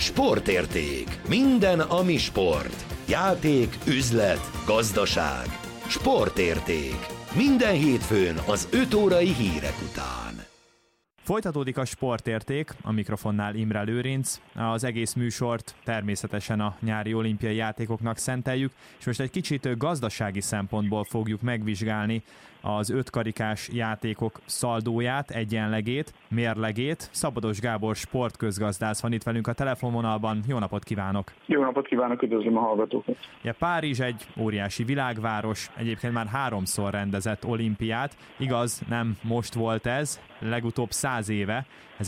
Sportérték. Minden, ami sport. Játék, üzlet, gazdaság. Sportérték. Minden hétfőn az 5 órai hírek után. Folytatódik a Sportérték, a mikrofonnál Imre Lőrinc. Az egész műsort természetesen a nyári olimpiai játékoknak szenteljük, és most egy kicsit gazdasági szempontból fogjuk megvizsgálni az ötkarikás játékok szaldóját, egyenlegét, mérlegét. Szabados Gábor sportközgazdász van itt velünk a telefonvonalban. Jó napot kívánok! Jó napot kívánok, üdvözlöm a hallgatókat! Ja, Párizs egy óriási világváros, egyébként már 3-szor rendezett olimpiát. Igaz, nem most volt ez, legutóbb 100 éve,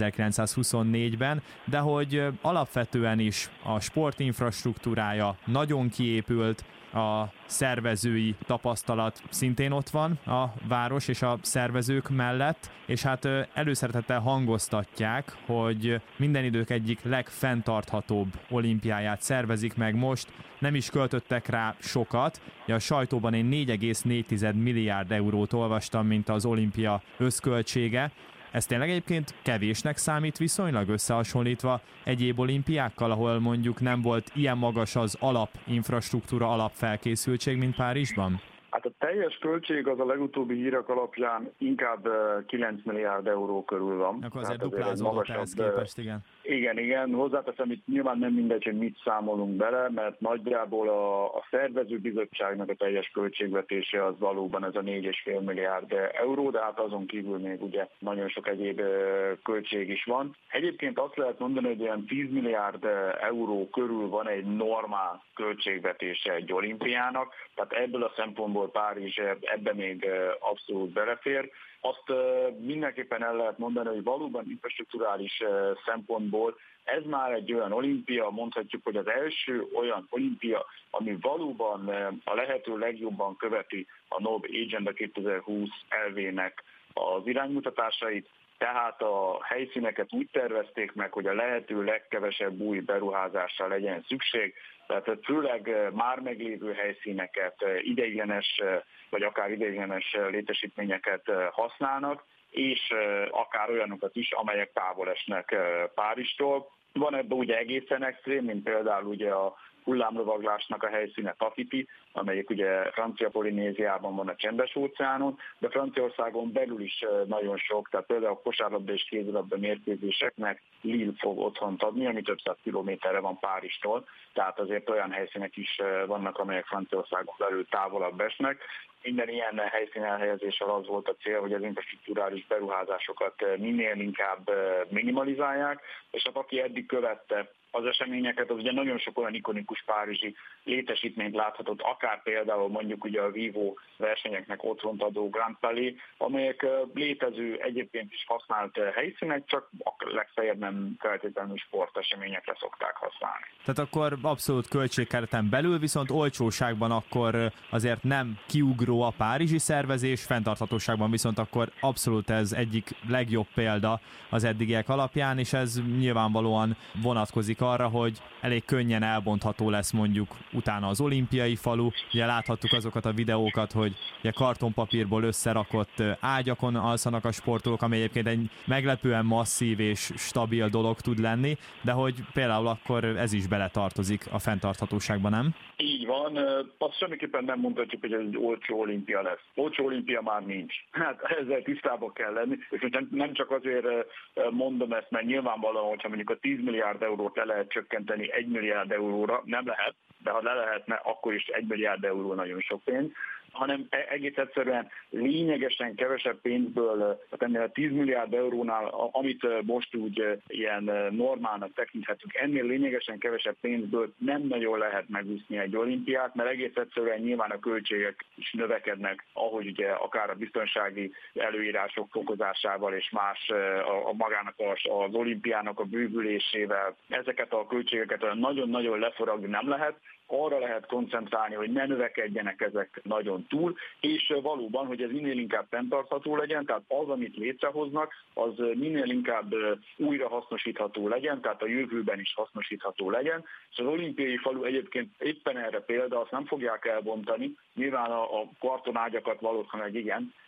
1924-ben, de hogy alapvetően is a sportinfrastruktúrája nagyon kiépült, a szervezői tapasztalat szintén ott van a város és a szervezők mellett, és hát előszeretettel hangoztatják, hogy minden idők egyik legfenntarthatóbb olimpiáját szervezik meg most. Nem is költöttek rá sokat. A sajtóban én 4,4 milliárd eurót olvastam, mint az olimpia összköltsége. Ez tényleg egyébként kevésnek számít viszonylag összehasonlítva egyéb olimpiákkal, ahol mondjuk nem volt ilyen magas az alapinfrastruktúra, alapfelkészültség, mint Párizsban? Hát a teljes költség az a legutóbbi hírek alapján inkább 9 milliárd euró körül van. Akkor azért duplázódott ehhez képest, igen. Igen, hozzáteszem, itt nyilván nem mindegy, hogy mit számolunk bele, mert nagyjából a szervezőbizottságnak a teljes költségvetése az valóban ez a 4,5 milliárd euró, de hát azon kívül még ugye nagyon sok egyéb költség is van. Egyébként azt lehet mondani, hogy olyan 10 milliárd euró körül van egy normál költségvetése egy olimpiának, tehát ebből a szempontból Párizs ebbe még abszolút belefér. Azt mindenképpen el lehet mondani, hogy valóban infrastrukturális szempontból ez már egy olyan olimpia, mondhatjuk, hogy az első olyan olimpia, ami valóban a lehető legjobban követi a NOB Agenda 2020 elvének az iránymutatásait, tehát a helyszíneket úgy tervezték meg, hogy a lehető legkevesebb új beruházásra legyen szükség, tehát főleg már meglévő helyszíneket, ideiglenes vagy akár ideiglenes létesítményeket használnak, és akár olyanokat is, amelyek távol esnek Párizstól. Van ebben ugye egészen extrém, mint például ugye a hullámlovaglásnak a helyszíne Tahiti, amelyik ugye Francia Polinéziában van a Csendes-óceánon, de Franciaországon belül is nagyon sok, tehát például a kosárlabda és kézilabda mérkőzéseknek Lille fog otthont adni, ami több száz kilométerre van Párizstól, tehát azért olyan helyszínek is vannak, amelyek Franciaországon belül távolabb esnek. Minden ilyen helyszín elhelyezéssel az volt a cél, hogy az infrastrukturális beruházásokat minél inkább minimalizálják, és hát aki eddig követte az eseményeket, az ugye nagyon sok olyan ikonikus párizsi létesítményt láthatott, akár például mondjuk ugye a vívó versenyeknek otthont adó Grand Palais, amelyek létező, egyébként is használt helyszínek, csak legfeljebb nem feltétlenül sporteseményekre szokták használni. Tehát akkor abszolút költségkereten belül, viszont olcsóságban akkor azért nem kiugró a párizsi szervezés, fenntarthatóságban viszont akkor abszolút ez egyik legjobb példa az eddigiek alapján, és ez nyilvánvalóan vonatkozik arra, hogy elég könnyen elbontható lesz mondjuk utána az olimpiai falu. Ugye láthattuk azokat a videókat, hogy ugye kartonpapírból összerakott ágyakon alszanak a sportolók, ami egyébként egy meglepően masszív és stabil dolog tud lenni, de hogy például akkor ez is beletartozik a fenntarthatóságba, nem? Így van, azt semmiképpen nem mondhatjuk, hogy ez egy olcsó olimpia lesz. Olcsó olimpia már nincs. Hát ezzel tisztában kell lenni, és nem csak azért mondom ezt, mert nyilvánvalóan, hogyha mondjuk a 10 milliárd eurót le lehet csökkenteni 1 milliárd euróra, nem lehet, de ha le lehetne, akkor is 1 milliárd euró nagyon sok pénz, hanem egész egyszerűen lényegesen kevesebb pénzből, tehát ennél a 10 milliárd eurónál, amit most úgy ilyen normálnak tekinthetünk, ennél lényegesen kevesebb pénzből nem nagyon lehet megúszni egy olimpiát, mert egész egyszerűen nyilván a költségek is növekednek, ahogy ugye akár a biztonsági előírások fokozásával és más a magának az olimpiának a bővülésével. Ezeket a költségeket nagyon-nagyon leforagni nem lehet, arra lehet koncentrálni, hogy ne növekedjenek ezek nagyon túl, és valóban, hogy ez minél inkább fenntartható legyen, tehát az, amit létrehoznak, az minél inkább újra hasznosítható legyen, tehát a jövőben is hasznosítható legyen, és az olimpiai falu egyébként éppen erre példa, azt nem fogják elbontani, nyilván a kartonágyakat valószínűleg igen,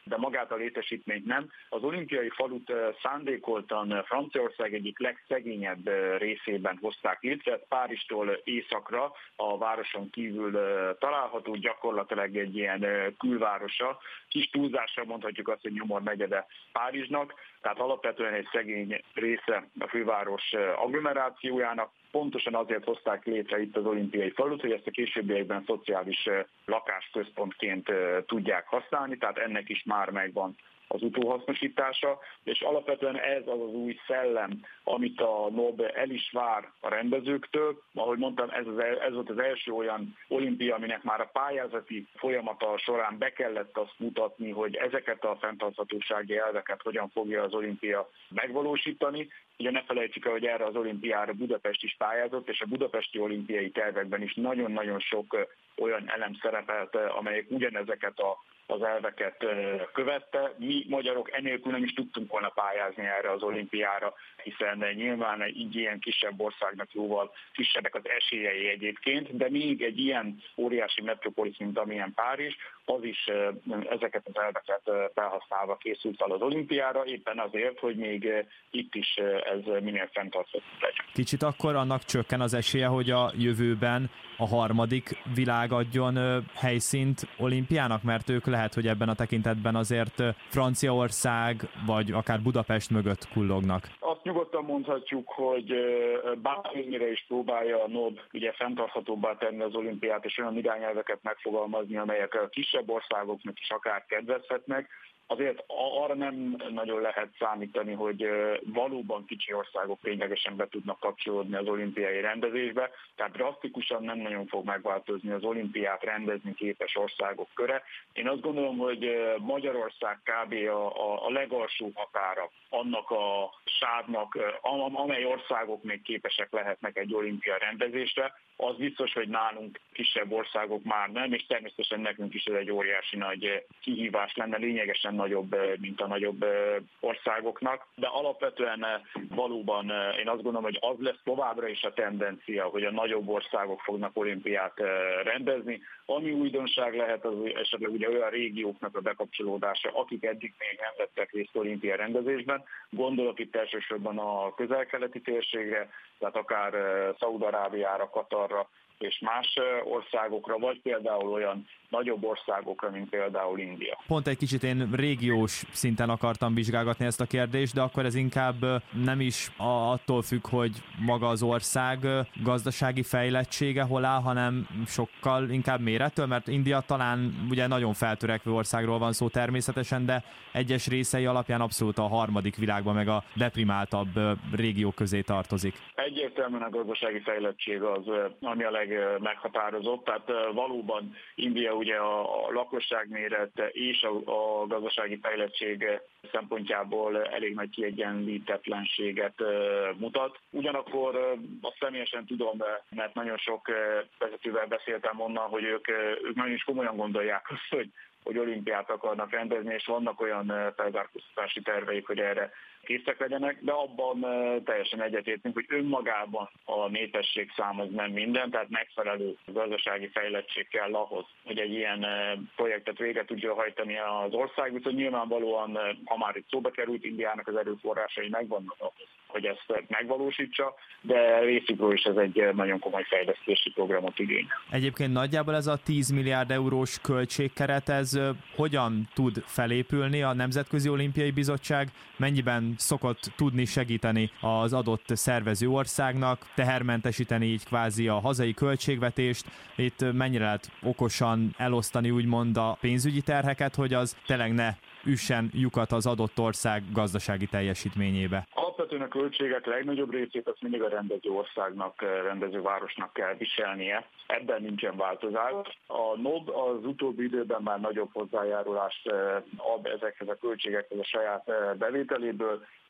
de magát a létesítményt nem. Az olimpiai falut szándékoltan Franciaország egyik legszegényebb részében hozták létre, Párizstól északra, a városon kívül található, gyakorlatilag egy ilyen külvárosa. Kis túlzással mondhatjuk azt, hogy nyomor negyede Párizsnak, tehát alapvetően egy szegény része a főváros agglomerációjának. Pontosan azért hozták létre itt az olimpiai falut, hogy ezt a későbbiekben szociális lakásközpontként tudják használni, tehát ennek is már megvan az utóhasznosítása, és alapvetően ez az az új szellem, amit a NOB el is vár a rendezőktől. Ahogy mondtam, ez volt az első olyan olimpia, aminek már a pályázati folyamata során be kellett azt mutatni, hogy ezeket a fenntarthatósági elveket hogyan fogja az olimpia megvalósítani. Ugye ne felejtsük el, hogy erre az olimpiára Budapest is pályázott, és a budapesti olimpiai tervekben is nagyon-nagyon sok olyan elem szerepelt, amelyek ugyanezeket az elveket követte. Mi magyarok enélkül nem is tudtunk volna pályázni erre az olimpiára, hiszen nyilván egy ilyen kisebb országnak jóval kisebbek az esélyei egyébként, de még egy ilyen óriási metropolis, mint amilyen Párizs, az is ezeket az elveket felhasználva készült el az olimpiára, éppen azért, hogy még itt is ez minél fenntartható legyen. Kicsit akkor annak csökken az esélye, hogy a jövőben a harmadik világ adjon helyszínt olimpiának, mert ők lehet, hogy ebben a tekintetben azért Franciaország vagy akár Budapest mögött kullognak. Azt nyugodtan mondhatjuk, hogy bármilyenre is próbálja a NOB ugye fenntarthatóbbá tenni az olimpiát, és olyan irányelveket megfogalmazni, amelyek a kisebb országoknak is akár kedvezhetnek, azért arra nem nagyon lehet számítani, hogy valóban kicsi országok ténylegesen be tudnak kapcsolódni az olimpiai rendezésbe, tehát drasztikusan nem nagyon fog megváltozni az olimpiát rendezni képes országok köre. Én azt gondolom, hogy Magyarország kb. A legalsó határa annak a sávnak, amely országok még képesek lehetnek egy olimpia rendezésre. Az biztos, hogy nálunk kisebb országok már nem, és természetesen nekünk is ez egy óriási nagy kihívás lenne, lényegesen nagyobb, mint a nagyobb országoknak. De alapvetően valóban én azt gondolom, hogy az lesz továbbra is a tendencia, hogy a nagyobb országok fognak olimpiát rendezni. Ami újdonság lehet, az esetleg ugye olyan régióknak a bekapcsolódása, akik eddig még nem vettek részt olimpia rendezésben. Gondolok itt elsősorban a közel-keleti térségre, tehát akár Szaúd-Arábiára, Katarra és más országokra, vagy például olyan nagyobb országokra, mint például India. Pont egy kicsit én régiós szinten akartam vizsgálgatni ezt a kérdést, de akkor ez inkább nem is attól függ, hogy maga az ország gazdasági fejlettsége hol áll, hanem sokkal inkább mérettől, mert India talán ugye nagyon feltörekvő országról van szó természetesen, de egyes részei alapján abszolút a harmadik világban meg a deprimáltabb régiók közé tartozik. Egyértelműen a gazdasági fejlettség az, ami a legmeghatározott, tehát valóban India ugye a lakosságméret és a gazdasági fejlettség szempontjából elég nagy kiegyenlítetlenséget mutat. Ugyanakkor azt személyesen tudom, mert nagyon sok vezetővel beszéltem onnan, hogy ők nagyon is komolyan gondolják azt, hogy olimpiát akarnak rendezni, és vannak olyan felzárkóztatási terveik, hogy erre készek legyenek, de abban teljesen egyetértünk, hogy önmagában a népesség szám az nem minden, tehát megfelelő gazdasági fejlettség kell ahhoz, hogy egy ilyen projektet végre tudja hajtani az ország, viszont nyilvánvalóan, ha már itt szóba került, Indiának az erőforrásai megvannak ahhoz, hogy ezt megvalósítsa, de részükről is ez egy nagyon komoly fejlesztési programot igény. Egyébként nagyjából ez a 10 milliárd eurós költségkeret, ez hogyan tud felépülni? A Nemzetközi Olimpiai Bizottság mennyiben szokott tudni segíteni az adott szervező országnak, tehermentesíteni így kvázi a hazai költségvetést, itt mennyire lehet okosan elosztani úgymond a pénzügyi terheket, hogy az tényleg ne üssen lyukat az adott ország gazdasági teljesítményébe? Alapvetően a költségek legnagyobb részét azt mindig a rendező országnak, rendező városnak kell viselnie. Ebben nincsen változás. A NOB az utóbbi időben már nagyobb hozzájárulást ad ezekhez a költségekhez a saját bevételéből.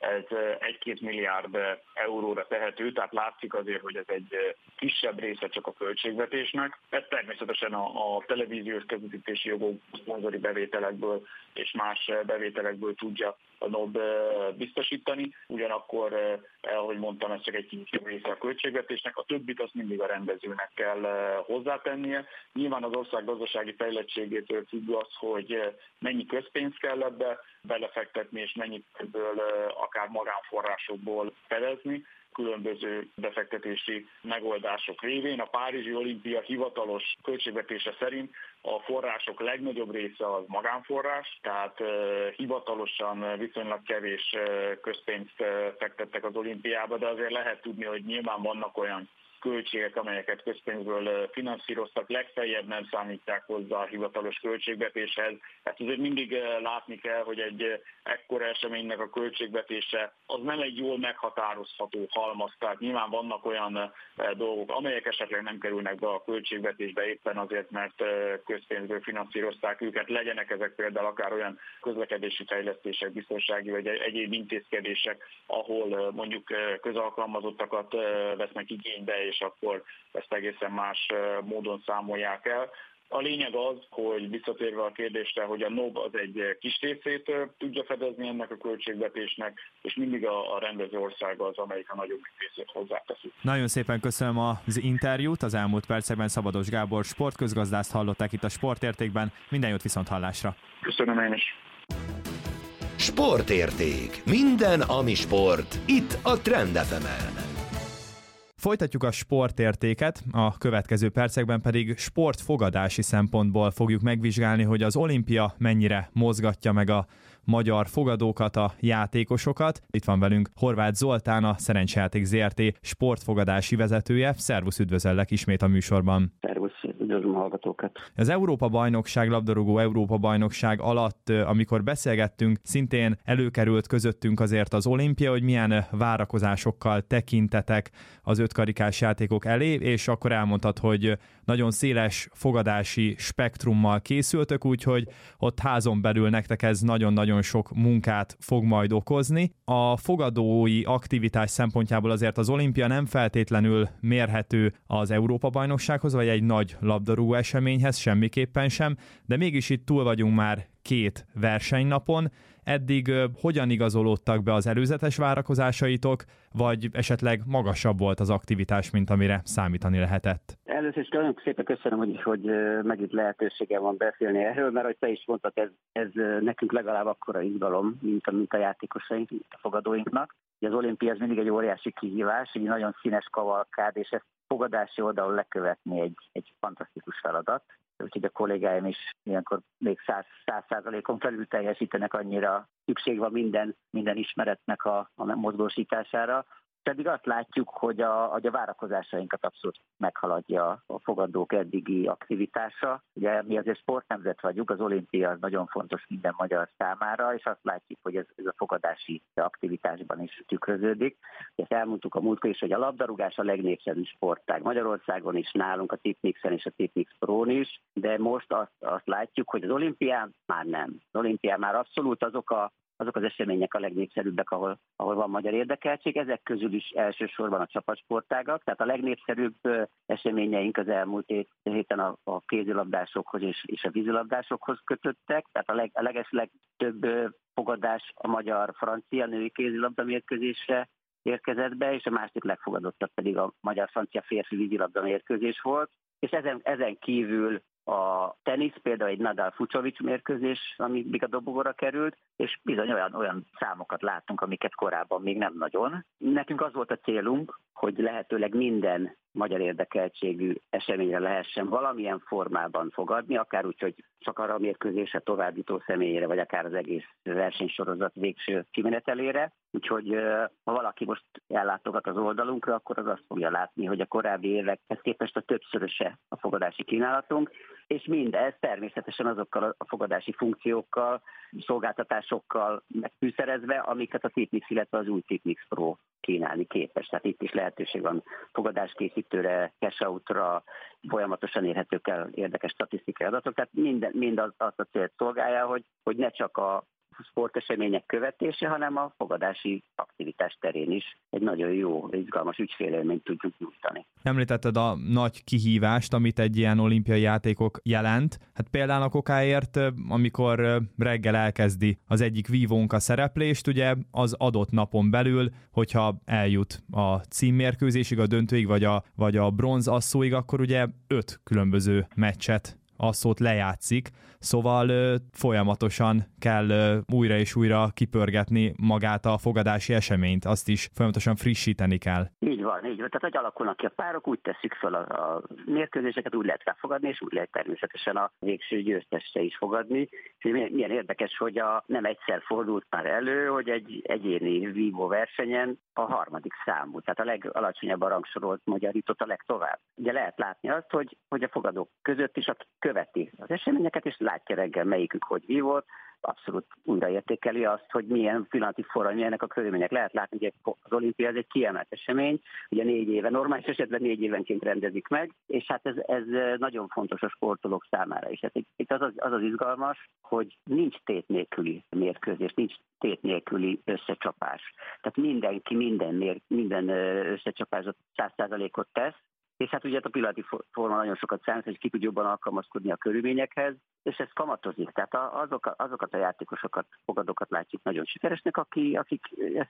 ez 1-2 milliárd euróra tehető, tehát látszik azért, hogy ez egy kisebb része csak a költségvetésnek. Ez természetesen a televíziós közvetítési jogok, szponzori bevételekből és más bevételekből tudja a NOB biztosítani. Ugyanakkor, ahogy mondtam, ez csak egy kisebb része a költségvetésnek, a többit azt mindig a rendezőnek kell hozzátennie. Nyilván az ország gazdasági fejlettségétől függ az, hogy mennyi közpénzt kell ebbe belefektetni, és mennyit ebből akár magánforrásokból fedezni, különböző befektetési megoldások révén. A Párizsi Olimpia hivatalos költségvetése szerint a források legnagyobb része az magánforrás, tehát hivatalosan viszonylag kevés közpénzt fektettek az olimpiába, de azért lehet tudni, hogy nyilván vannak olyan költségek, amelyeket közpénzből finanszíroztak, legfeljebb nem számítják hozzá a hivatalos költségvetéshez. Hát azért mindig látni kell, hogy egy ekkora eseménynek a költségvetése az nem egy jól meghatározható halmaz. Tehát nyilván vannak olyan dolgok, amelyek esetleg nem kerülnek be a költségvetésbe éppen azért, mert közpénzből finanszírozták őket. Legyenek ezek például akár olyan közlekedési fejlesztések, biztonsági vagy egyéb intézkedések, ahol mondjuk közalkalmazottakat vesznek igénybe, és akkor ezt egészen más módon számolják el. A lényeg az, hogy visszatérve a kérdésre, hogy a NOB az egy kis részét tudja fedezni ennek a költségvetésnek, és mindig a rendező ország az, amelyik a nagyobb részét hozzáteszi. Nagyon szépen köszönöm az interjút. Az elmúlt percekben Szabados Gábor sportközgazdászt hallották itt a Sportértékben. Minden jót, viszonthallásra! Köszönöm én is! Sportérték. Minden, ami sport. Itt a Trend FM-en. Folytatjuk a sportértéket, a következő percekben pedig sportfogadási szempontból fogjuk megvizsgálni, hogy az olimpia mennyire mozgatja meg a magyar fogadókat, a játékosokat. Itt van velünk Horváth Zoltán, a Szerencsejáték Zrt. Sportfogadási vezetője. Szervusz, üdvözöllek ismét a műsorban. Szervusz, üdvözlöm a hallgatókat. Az Európa-bajnokság, labdarúgó Európa-bajnokság alatt, amikor beszélgettünk, szintén előkerült közöttünk azért az olimpia, hogy milyen várakozásokkal tekintetek az ötkarikás játékok elé, és akkor elmondtad, hogy nagyon széles fogadási spektrummal készültök, úgyhogy ott házon belül nektek ez nagyon-nagyon sok munkát fog majd okozni. A fogadói aktivitás szempontjából azért az olimpia nem feltétlenül mérhető az Európa-bajnoksághoz, vagy egy nagy labdarúgó eseményhez, semmiképpen sem, de mégis itt túl vagyunk már 2 versenynapon. Eddig hogyan igazolódtak be az előzetes várakozásaitok, vagy esetleg magasabb volt az aktivitás, mint amire számítani lehetett? Először is nagyon szépen köszönöm, hogy megint lehetőségem van beszélni erről, mert ahogy te is mondtad, ez nekünk legalább akkora izgalom, mint a játékosaink, mint a fogadóinknak. Az olimpia az mindig egy óriási kihívás, egy nagyon színes kavalkád, és ezt fogadási oldalon lekövetni egy fantasztikus feladat. Úgyhogy a kollégáim is ilyenkor még 100%-on felül teljesítenek, annyira szükség van minden ismeretnek a mozgósítására. Pedig azt látjuk, hogy a várakozásainkat abszolút meghaladja a fogadók eddigi aktivitása. Ugye mi azért sportnemzet vagyunk, az olimpia az nagyon fontos minden magyar számára, és azt látjuk, hogy ez a fogadási aktivitásban is tükröződik. Ezt elmondtuk a múltkor is, hogy a labdarúgás a legnépszerűbb sportág Magyarországon is, nálunk a Tipmixen és a Tipmix Pro-n is, de most azt látjuk, hogy az olimpián már nem. Az olimpián már abszolút azok az események a legnépszerűbbek, ahol van magyar érdekeltség. Ezek közül is elsősorban a csapatsportágak. Tehát a legnépszerűbb eseményeink az elmúlt héten a kézilabdásokhoz és a vízilabdásokhoz kötöttek. Tehát a legeslegtöbb fogadás a magyar-francia női kézilabda mérkőzésre érkezett be, és a másik legfogadottabb pedig a magyar-francia férfi vízilabda mérkőzés volt. És ezen kívül a tenisz, például egy Nadal-Fucsovics mérkőzés, ami még a dobogóra került, és bizony olyan számokat láttunk, amiket korábban még nem nagyon. Nekünk az volt a célunk, hogy lehetőleg minden magyar érdekeltségű eseményre lehessen valamilyen formában fogadni, akár úgy, hogy csak arra a mérkőzésre továbbító személyére, vagy akár az egész versenysorozat végső kimenetelére. Úgyhogy ha valaki most ellátogat az oldalunkra, akkor az azt fogja látni, hogy a korábbi évekhez képest a többszöröse a fogadási kínálatunk, és mindez természetesen azokkal a fogadási funkciókkal, szolgáltatásokkal megfűszerezve, amiket a Tipmix, illetve az új Tipmix Pro kínálni képes. Tehát itt is lehetőség van fogadáskészítőre, cash-outra, folyamatosan érhetők el érdekes statisztikai adatok. Tehát mind azt a célt szolgálja, hogy ne csak a sportesemények követése, hanem a fogadási aktivitás terén is egy nagyon jó, izgalmas ügyfélélményt tudjuk nyújtani. Említetted a nagy kihívást, amit egy ilyen olimpiai játékok jelent. Hát például a kokáért, amikor reggel elkezdi az egyik vívónk a szereplést, ugye az adott napon belül, hogyha eljut a címmérkőzésig, a döntőig, vagy a bronzasszóig, akkor ugye 5 különböző meccset asszót lejátszik, szóval folyamatosan kell újra és újra kipörgetni magát a fogadási eseményt, azt is folyamatosan frissíteni kell. Így van. Tehát, hogy alakulnak ki a párok, úgy tesszük fel a mérkőzéseket, úgy lehet fogadni, és úgy lehet természetesen a végső győztesre is fogadni. Milyen érdekes, hogy nem egyszer fordult már elő, hogy egy egyéni vívó versenyen a harmadik számú, tehát a legalacsonyabban rangsorolt magyar jutott a legtovább. Ugye lehet látni azt, hogy a fogadók között is, aki követi az eseményeket, és látja reggel melyikük hogy vívott, abszolút újraértékeli azt, hogy milyen pillanati forralmi, milyenek a körülmények. Lehet látni, hogy az olimpia ez egy kiemelt esemény, ugye 4 éve, normális esetben 4 évenként rendezik meg, és hát ez nagyon fontos a sportolók számára is. Hát itt az izgalmas, hogy nincs tét nélküli mérkőzés, nincs tét nélküli összecsapás. Tehát mindenki minden összecsapásot 100%-ot tesz, és hát ugye a pillanati forma nagyon sokat számít, hogy ki tud jobban alkalmazkodni a körülményekhez, és ez kamatozik. Tehát azokat a játékosokat, fogadókat látjuk nagyon sikeresnek, akik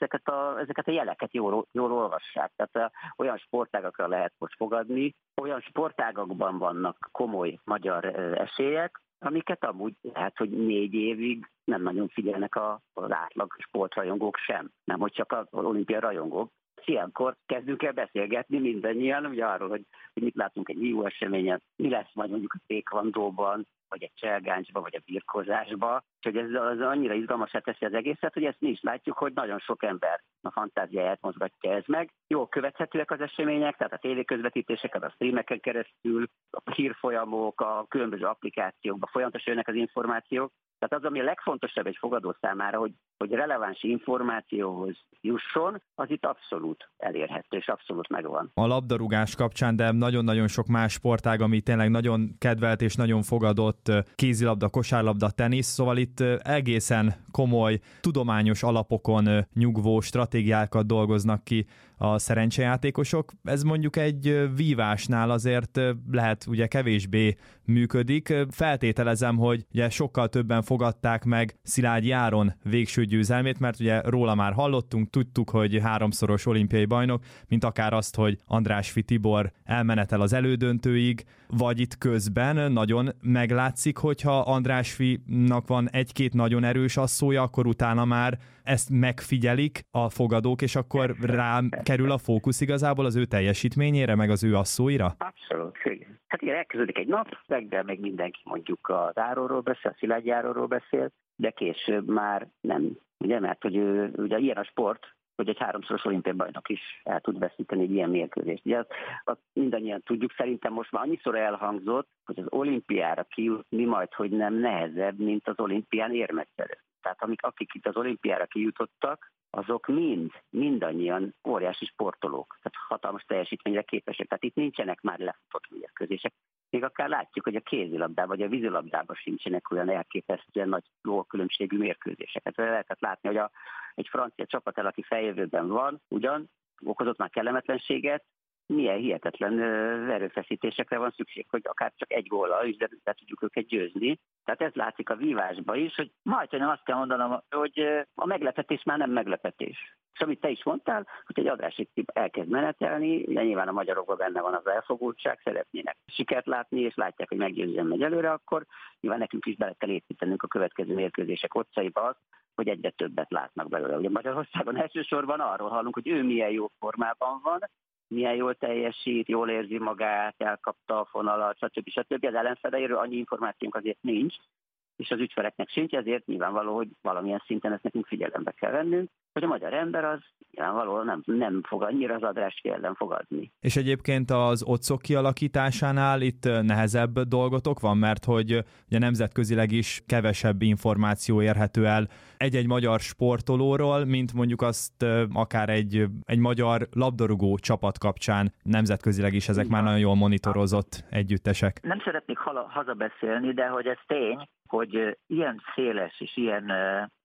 ezeket a jeleket jól olvassák. Tehát olyan sportágakra lehet most fogadni, olyan sportágakban vannak komoly magyar esélyek, amiket amúgy lehet, hogy 4 évig nem nagyon figyelnek az átlag sportrajongók sem, nem hogy csak az olimpia rajongók. Ilyenkor kezdünk el beszélgetni mindannyian, ugye arról, hogy mit látunk egy jó eseményen, mi lesz majd mondjuk a tékvandóban, vagy egy cselgáncsban, vagy a birkózásban. Úgyhogy ez annyira izgalmasá teszi az egészet, hogy ezt mi is látjuk, hogy nagyon sok ember a fantáziáját mozgatja ez meg. Jól követhetőek az események, tehát a tévéközvetítéseket, a streameken keresztül, a hírfolyamok, a különböző applikációkban folyamatosan jönnek az információk. Tehát az, ami a legfontosabb egy fogadó számára, hogy releváns információhoz jusson, az itt abszolút elérhető, és abszolút megvan. A labdarúgás kapcsán, de nagyon-nagyon sok más sportág, ami tényleg nagyon kedvelt és nagyon fogadott, kézilabda, kosárlabda, tenisz, szóval itt egészen komoly, tudományos alapokon nyugvó stratégiákat dolgoznak ki a szerencsejátékosok. Ez mondjuk egy vívásnál azért lehet ugye kevésbé működik. Feltételezem, hogy ugye sokkal többen fogadták meg Szilágyi Áron végső győzelmét, mert ugye róla már hallottunk, tudtuk, hogy 3-szoros olimpiai bajnok, mint akár azt, hogy Andrásfi Tibor elmenetel az elődöntőig, vagy itt közben nagyon meglátszik, hogyha Andrásfinak van 1-2 nagyon erős asszója, akkor utána már ezt megfigyelik a fogadók, és akkor rá kerül a fókusz igazából az ő teljesítményére, meg az ő asszóira? Abszolút, igen. Hát igen, elkezdődik egy nap, reggel meg mindenki mondjuk az Áronról beszél, a Szilágyi Áronról beszél, de később már nem. Ugye, mert hogy ugye ilyen a sport, hogy egy 3-szoros olimpiai bajnok is el tud veszíteni egy ilyen mérkőzést. Ugye azt mindannyian tudjuk, szerintem most már annyiszor elhangzott, hogy az olimpiára kijutni majd, hogy nem nehezebb, mint az olimpián érmet szerezni. Tehát akik itt az olimpiára kijutottak, azok mindannyian óriási sportolók, tehát hatalmas teljesítményre képesek. Tehát itt nincsenek már lefutott mérkőzések. Még akár látjuk, hogy a kézilabdában vagy a vízilabdában sincsenek olyan elképesztően nagy különbségű mérkőzéseket. Lehetett látni, hogy egy francia csapat, aki feljövőben van, ugyan okozott már kellemetlenséget, milyen hihetetlen erőfeszítésekre van szükség, hogy akár csak egy góllal is de tudjuk őket győzni. Tehát ez látszik a vívásban is, hogy majdnem azt kell mondanom, hogy a meglepetés már nem meglepetés. És amit te is mondtál, hogy egy Andrásfi elkezd menetelni, ugye nyilván a magyarokban benne van az elfogultság, szeretnének sikert látni, és látják, hogy meggyőzően megy előre, akkor nyilván nekünk is bele kell építenünk a következő mérkőzések otcaiba azt, hogy egyre többet látnak belőle. Ugye Magyarországon elsősorban arról hallunk, hogy ő milyen jó formában van, milyen jól teljesít, jól érzi magát, elkapta a fonalat, stb. Az ellenfeleiről annyi információnk azért nincs, és az ügyfeleknek sincs, ezért nyilvánvaló, hogy valamilyen szinten ezt nekünk figyelembe kell vennünk, hogy a magyar ember az nyilvánvalóan nem fog annyira az Andrásfi ellen fogadni. És egyébként az otcok kialakításánál itt nehezebb dolgotok van, mert hogy ugye nemzetközileg is kevesebb információ érhető el egy-egy magyar sportolóról, mint mondjuk azt akár egy magyar labdarúgó csapat kapcsán nemzetközileg is ezek már nagyon jól monitorozott együttesek. Nem szeretnék hazabeszélni, de hogy ez tény, hogy ilyen széles és ilyen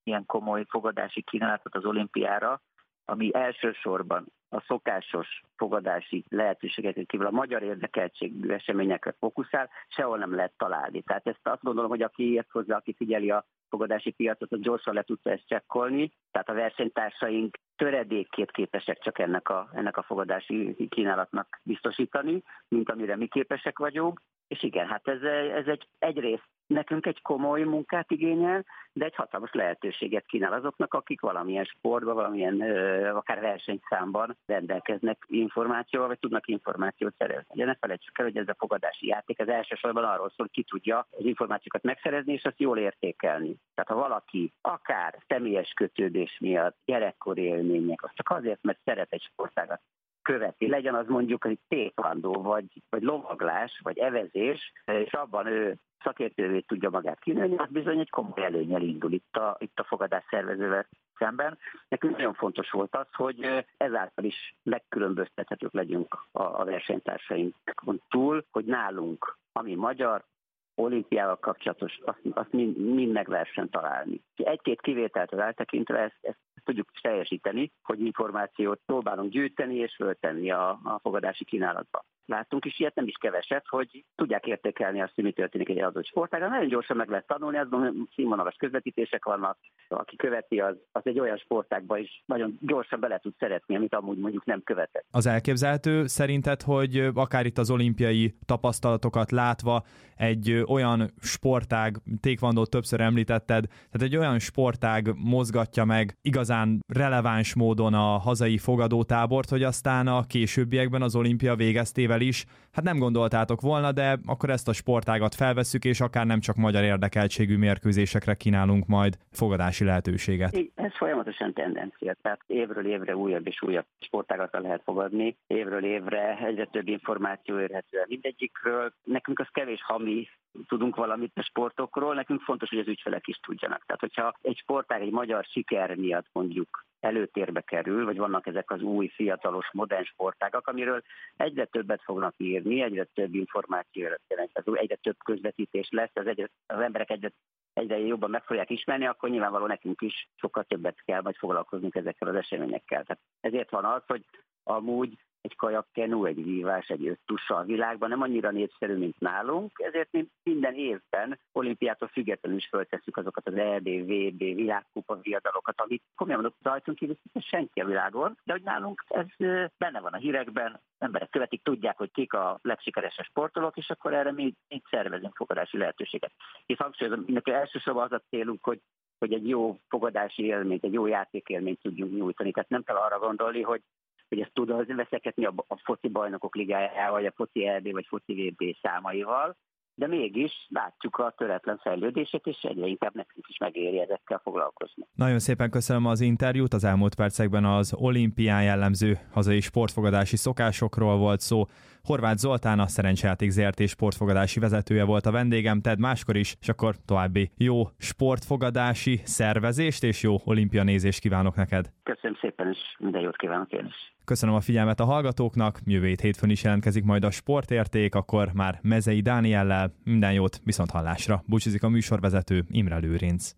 ilyen komoly fogadási kínálatot az olimpiára, ami elsősorban a szokásos fogadási lehetőségeken kívül a magyar érdekeltségű eseményekre fókuszál, sehol nem lehet találni. Tehát ezt azt gondolom, hogy aki ért hozzá, aki figyeli a fogadási piacot, az gyorsan le tudta ezt csekkolni. Tehát a versenytársaink töredékét képesek csak ennek a fogadási kínálatnak biztosítani, mint amire mi képesek vagyunk. És igen, hát ez egyrészt nekünk egy komoly munkát igényel, de egy hatalmas lehetőséget kínál azoknak, akik valamilyen sportban, valamilyen akár versenyszámban rendelkeznek információval, vagy tudnak információt szerezni. Ugye ne felejtsük el, hogy ez a fogadási játék az elsősorban arról szól, ki tudja az információkat megszerezni, és azt jól értékelni. Tehát ha valaki akár személyes kötődés miatt, gyerekkori élmények, az csak azért, mert szeret egy sportágat követi, legyen az mondjuk egy taekwondo, vagy lovaglás, vagy evezés, és abban ő szakértővé tudja magát kinőni, az bizony egy komoly előnnyel indul itt a fogadás szervezővel szemben. Nekünk nagyon fontos volt az, hogy ezáltal is megkülönböztethetők legyünk a versenytársainkon túl, hogy nálunk, ami magyar, olimpiával kapcsolatos, azt mind meg lehessen találni. Egy-két kivételt eltekintve ezt tudjuk teljesíteni, hogy információt próbálunk gyűjteni és föltenni a fogadási kínálatba. Láttunk is ilyet, nem is keveset, hogy tudják értékelni azt, hogy mi történik egy adott sportágon. Nagyon gyorsan meg lehet tanulni, azon színvonalas közvetítések vannak. Aki követi, az egy olyan sportágba is nagyon gyorsan bele tud szeretni, amit amúgy mondjuk nem követett. Az elképzelhető szerinted, hogy akár itt az olimpiai tapasztalatokat látva egy olyan sportág, taekwondót többször említetted, tehát egy olyan sportág mozgatja meg igazán releváns módon a hazai fogadótábort, hogy aztán a későbbiekben az olimpia végeztével is, hát nem gondoltátok volna, de akkor ezt a sportágat felvesszük, és akár nem csak magyar érdekeltségű mérkőzésekre kínálunk majd fogadási lehetőséget. Ez folyamatosan tendencia, tehát évről évre újabb és újabb sportágakra lehet fogadni, évről évre egyre több információ érhető el mindegyikről. Nekünk az kevés, ha mi tudunk valamit a sportokról, nekünk fontos, hogy az ügyfelek is tudjanak. Tehát, hogyha egy sportág egy magyar siker miatt mondjuk előtérbe kerül, vagy vannak ezek az új, fiatalos, modern sportágak, amiről egyre többet fognak írni, egyre több információra jelent, egyre több közvetítés lesz, az emberek egyre jobban meg fogják ismerni, akkor nyilvánvalóan nekünk is sokkal többet kell majd foglalkoznunk ezekkel az eseményekkel. Tehát ezért van az, hogy amúgy egy kajakkenu, egy vívás, egy öttusa a világban nem annyira népszerű, mint nálunk, ezért mi minden évben olimpiától függetlenül is föltesszük azokat az EB, VB, világkupa viadalokat, amit komolyan mondok, rajtunk kívül senki a világon, de hogy nálunk ez benne van a hírekben, emberek követik, tudják, hogy kik a legsikeresebb sportolók, és akkor erre mi szervezünk fogadási lehetőséget. És hangsúlyozom, neki elsősorban az a célunk, hogy egy jó fogadási élményt, egy jó játékélményt tudjunk nyújtani. Tehát nem kell arra gondolni, hogy ezt tud veszekedni a foci bajnokok ligájával, vagy a foci EB, vagy foci VB számaival, de mégis látjuk a töretlen fejlődését, és egyre inkább nekünk is megéri ezekkel foglalkozni. Nagyon szépen köszönöm az interjút, az elmúlt percekben az olimpián jellemző hazai sportfogadási szokásokról volt szó. Horváth Zoltán, a Szerencsejáték Zrt. Sportfogadási vezetője volt a vendégem, tedd máskor is, és akkor további jó sportfogadási szervezést és jó olimpianézést kívánok neked. Köszönöm szépen, és minden jót kívánok én is. Köszönöm a figyelmet a hallgatóknak, jövő hétfőn is jelentkezik majd a Sportérték, akkor már Mezei Dániellel. Minden jót, viszonthallásra. Búcsúzik a műsorvezető, Imre Lőrinc.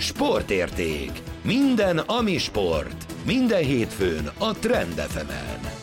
Sportérték. Minden, ami sport. Minden hétfőn a Trend FM-en.